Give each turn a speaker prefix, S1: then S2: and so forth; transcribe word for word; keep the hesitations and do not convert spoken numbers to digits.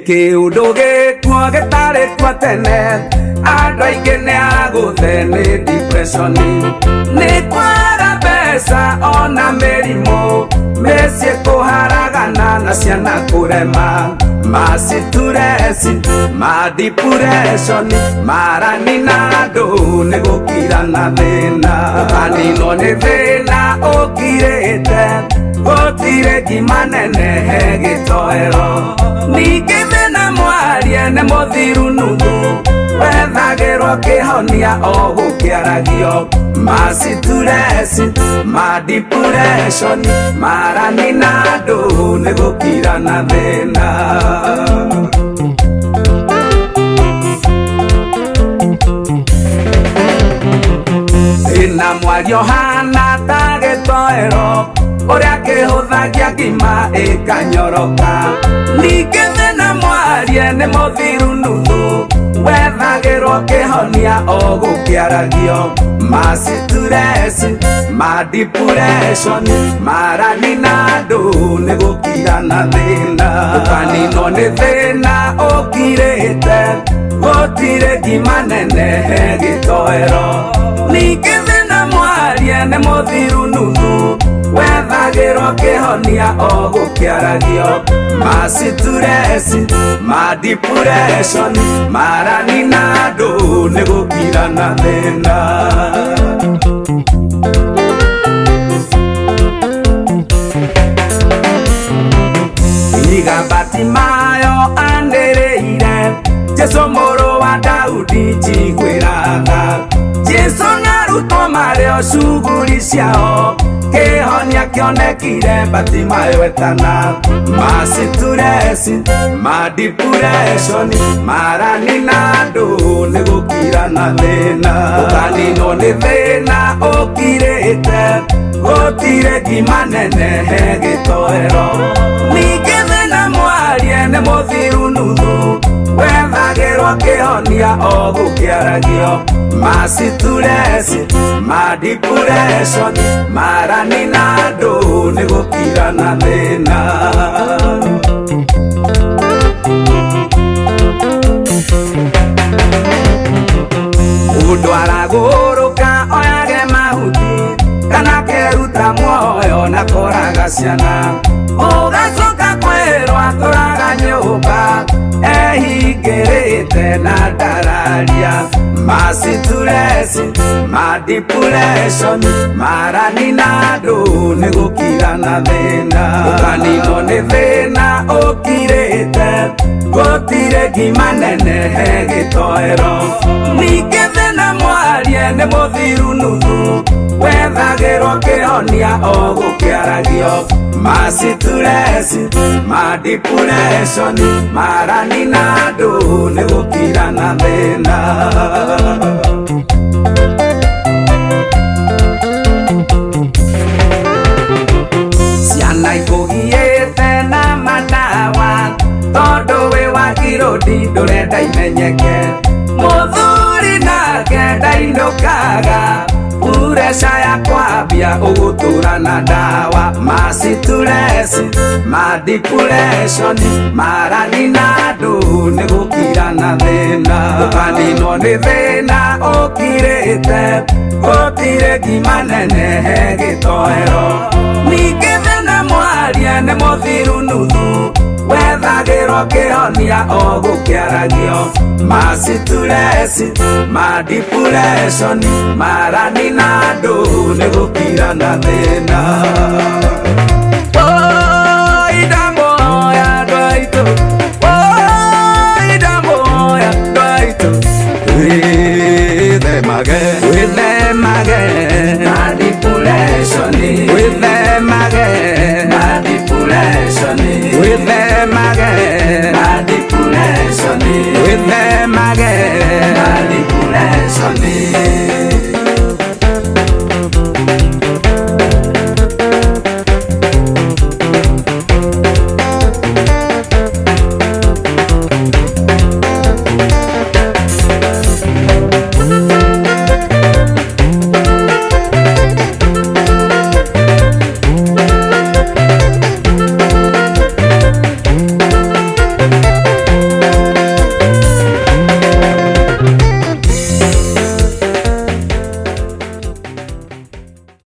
S1: kiundu gikuo gitari kuo tene andu aingi ni aguthe ni depression ni kwara mbeca ona mirimu mesie kuharagana na ciana kurema masituresi ma depression marani na andu ni gukira na thina kanino ni thina ukirite gutire gimanene he gitoero ningithina mwarie ni muthiru nuthu wethagirwo kihonia o gukiaragio masituresi ma depression marani na andu ni gukira na thina ina mwario hana ta gitoero uria kihuthagia ngima ikanyoroka ningĩ thĩna mwarie nĩ mũthiru nuthu wethagĩrwo kĩhonia o gũkĩaragio masituresi ma depression marani na andũ nĩ gũkira na thĩna ũkaninwo nĩ thĩna ũkirĩte gũtirĩ ngima nene he gĩtoero ningĩ thĩna mwarie nĩ mũthiru nuthu wethagĩrwo kĩhonia o gũkĩaragio masituresi ma depression marani na andũ nĩ gũkira na thĩna iga Batimayo anĩrĩire Jesũ mũrũ wa Daudi njiguĩra Jesũ narutwo marĩo cuguri ciao kĩhonia kĩonekire Batimayo etana masituresi ma depression marani na andũ nĩ gũkira na thĩna ũkaninwo nĩ thĩna ũkirĩte gũtirĩ ngima nene he gĩtoero ningĩ thĩna mwarie nĩ mũthiru nuthu wethagĩrwo kĩhonia o gũkĩaragio masituresi ma depression marani na andũ nĩ gũkira na thĩna mũndũ aragũrũka oyage mahuti kana keruta muoyo na koraga ciana ũgacoka kwĩrwo atũraga nyũmba ehingĩrĩte na ndararia masituresi ma depression marani na andũ nĩ gũkira na thĩna ũkaninwo nĩ thĩna ũkirĩte gũtirĩ ngima nene he gĩtoero ningĩ thĩna mwarie nĩ mũthiru nuthu wethagĩrwo kĩhonia o gũkĩaragio masituresi ma depression marani na andũ nĩ gũkira na thĩna ciana ikũgiĩte na mandawa tondũ wĩ wa kĩrũndi ndũrenda imenyeke mũthuri nake ndainũkaga puresha ya kwambia ũgũtũra na ndawa masituresi ma depression marani na andũ nĩ gũkira na thĩna ũkaninwo nĩ thĩna ũkirĩte gũtirĩ ngima nene he gĩtoero ningĩ thĩna mwarie nĩ mũthiru nuthu wethagĩrwo kĩhonia o gũkĩaragio masituresi ma depression marani na andũ nĩ gũkira na thĩna idamoya ndwaitũ idamoya ndwaitũ wĩthemage wĩthemage ma depression wĩthemage ma depression wĩthemage ma depression wĩthemage ma depression